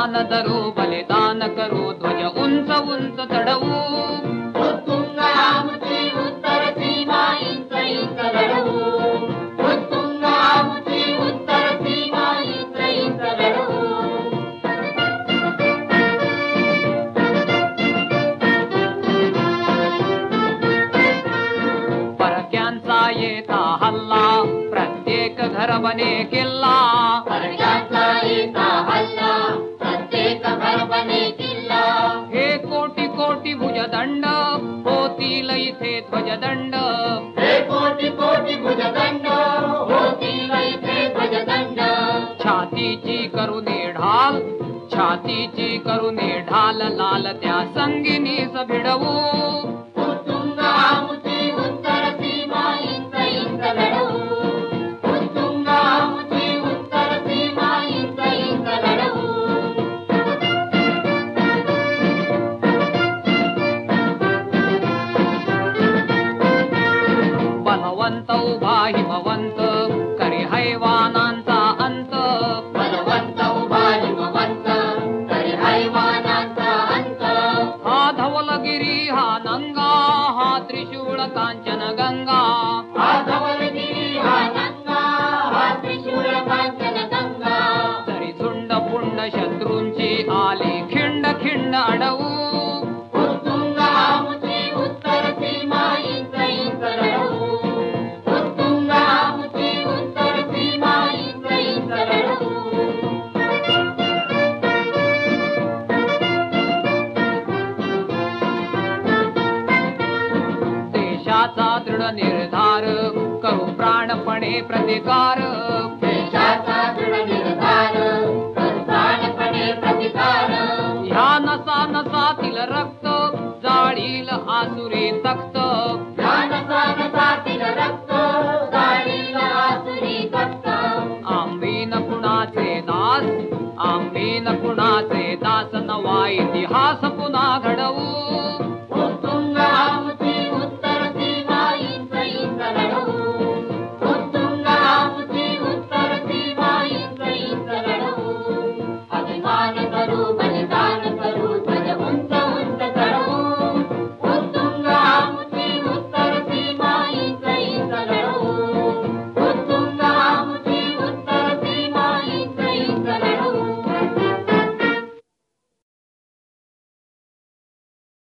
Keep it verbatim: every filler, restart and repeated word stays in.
बलिदान धरू बलिदान करू ध्वज उंच उंच चढवू उत्तुंग आमची उत्तर सीमा इंच इंच लढवू उत्तुंग आमची उत्तर सीमा इंच इंच लढवू परक्यांचा येता हल्ला प्रत्येक घर बने किल्ला परक्यांचा येता हल्ला प्रत्येक घर बने किल्ला हे कोटी कोटी भुजदंड होतील इथे ध्वजदंड हे कोटी कोटी भुजदंड होतील इथे ध्वजदंड छातीची करुणे ढाल छातीची करुणे ढाल लाल त्या संगिनीस भिडवू उत्तुंग आमची उत्तर सीमा इंच इंच लढवू उत्तुंग आमची उत्तर सीमा इंच इंच लढवू बलवंत उभा हिमवंत करी हैवानांचा अंत बलवंत उभा हिमवंत तरी हैवानांचा अंत हा धवलगिरी हा नंगा हा त्रिशूळ कांचन गंगा हा धवलगिरी हा नंगा हा त्रिशूळ कांचन गंगा तरी झुंड पुंड शत्रूंची आली खिंड खिंड अडवू उत्तुंग आमची उत्तर सीमा इंच इंच लढवू उत्तुंग आमची उत्तर सीमा इंच इंच लढवू देशाचा दृढ निर्धार करू प्राणपणे प्रतिकार देशाचा दृढ निर्धार करू प्राणपणे प्रतिकार ह्या नसा नसातील रक्त जाळील आसुरी तख्त ज्ञानसा नसातील रक्त जाळील आसुरी तख्त आम्ही न कुणाचे दास आम्ही न कुणाचे दास नवा इतिहास पुन्हा